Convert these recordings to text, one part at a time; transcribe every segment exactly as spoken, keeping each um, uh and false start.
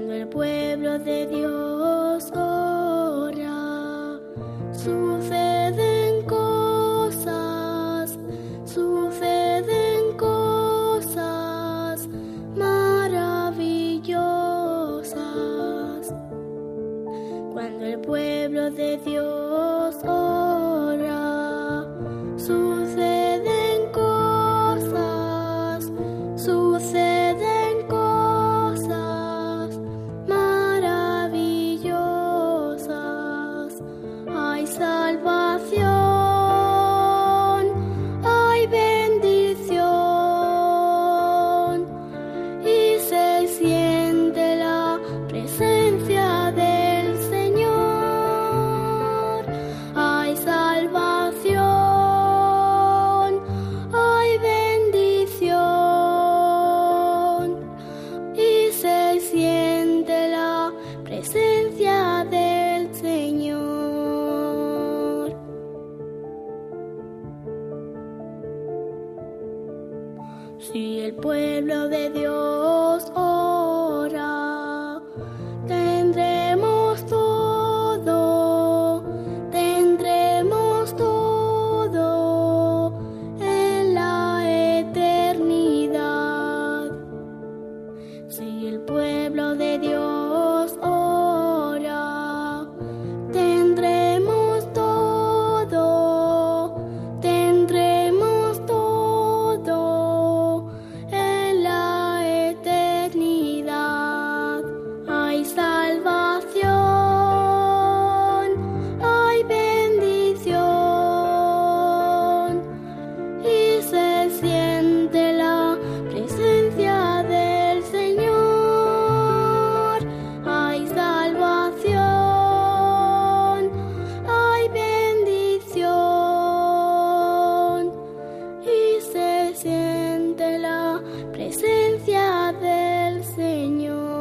Cuando el pueblo de Dios ora, suceden cosas, suceden cosas maravillosas. Cuando el pueblo de Dios ora, suceden cosas, suceden cosas maravillosas. Hay salvación, hay bendición y se siente la presencia del Señor. Hay salvación, hay bendición y se siente la presencia del Señor. Si el pueblo de Dios ora, tendremos todo, tendremos todo en la eternidad. Si el pueblo de Dios ora, tendremos todo, tendremos todo en la eternidad. Hay salvación, hay bendición y se siente la presencia del Señor. Hay salvación, hay bendición y se siente la presencia del Señor.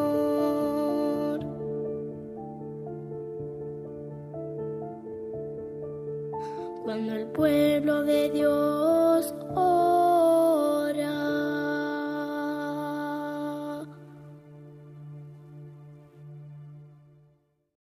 Cuando el pueblo de Dios ora,